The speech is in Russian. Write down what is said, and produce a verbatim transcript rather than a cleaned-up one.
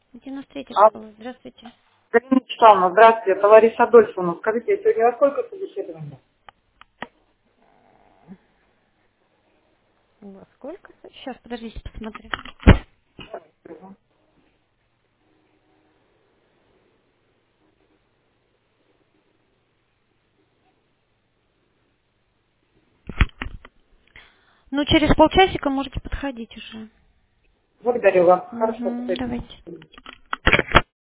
девяносто третий А, школа. Здравствуйте. Галина Вячеславовна, здравствуйте, это Лариса Адольфовна. Скажите, я сегодня во сколько собеседование? Во сколько? Сейчас, подождите, посмотрю. Ну, через полчасика можете подходить уже. Благодарю вас. Хорошо, Угу, кстати. давайте.